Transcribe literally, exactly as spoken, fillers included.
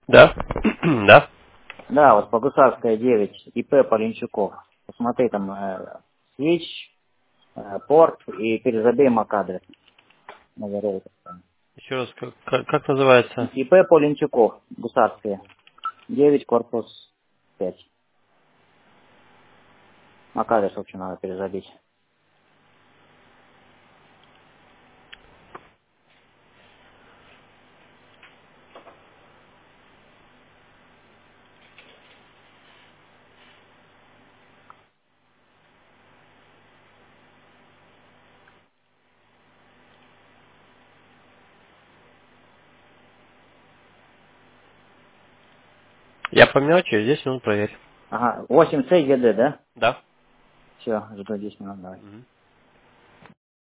Да? Да. Да, вот по Гусарская девять, ИП Полинчуков. Посмотри там э, свич, э, порт и перезабей МАК-адрес. Еще раз, как, как, как называется? ИП Полинчуков, Гусарская, девять, корпус пять. МАК-адрес, в общем, надо перезабить. Я поменял, через десять минут проверь. Ага, восемь С ГД, да? Да. Все, жду десять минут, давай. Мгм.